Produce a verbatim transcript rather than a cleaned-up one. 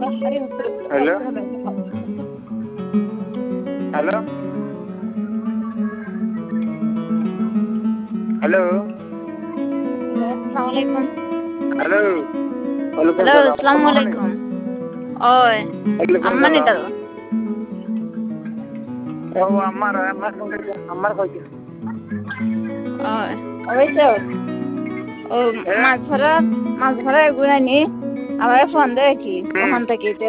Hello hello hello আসসালামু আলাইকুম। Hello ওয়ালাইকুম হ্যালো সালাম আসসালামু সম্মানী আলাইকুম। ওই ওয়ালাইকুম আম্মানি সালাম তো ও আমার আমার আমার কইছে ওই অবশ্য ও হ্যাঁ মাছ ধরা মাছ ধরা এগুলো নি আমার ফোন দেয় কি ওখান থেকে